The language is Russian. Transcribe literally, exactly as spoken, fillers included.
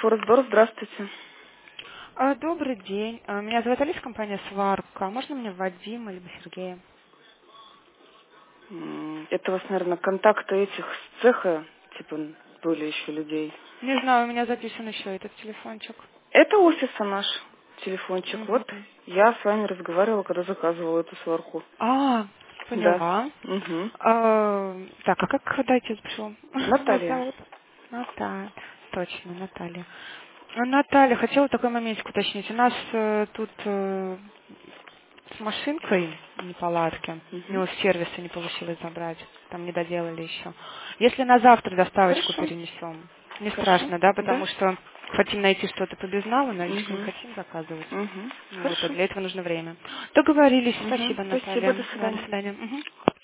Форестбор, здравствуйте. А, Добрый день. А, Меня зовут Алиса, компания «Сварка». Можно мне Вадима либо Сергея? М, Это у вас, наверное, контакты этих с цеха, типа, были еще людей. Не знаю, у меня записан еще этот телефончик. Это офиса наш телефончик. Вот Мгм. я с вами разговаривала, когда заказывала эту сварку. А, Да. поняла. Угу. А, так, а как дайте запишу? Вас Наталья. зовут? Наталья. Точно, Наталья. А, Наталья, хотела такой моментик уточнить. У нас э, тут э, с машинкой неполадки. У Угу. него с сервиса не получилось забрать. Там не доделали еще. Если на завтра доставочку Хорошо. перенесем, не Хорошо. страшно, да? Да. Потому что хотим найти что-то по безналу, наличку не Угу. хотим заказывать. Угу. Вот, а Хорошо. для этого нужно время. Договорились. Угу. Спасибо, Спасибо, до Наталья. Да, до свидания. свидания. Мгм.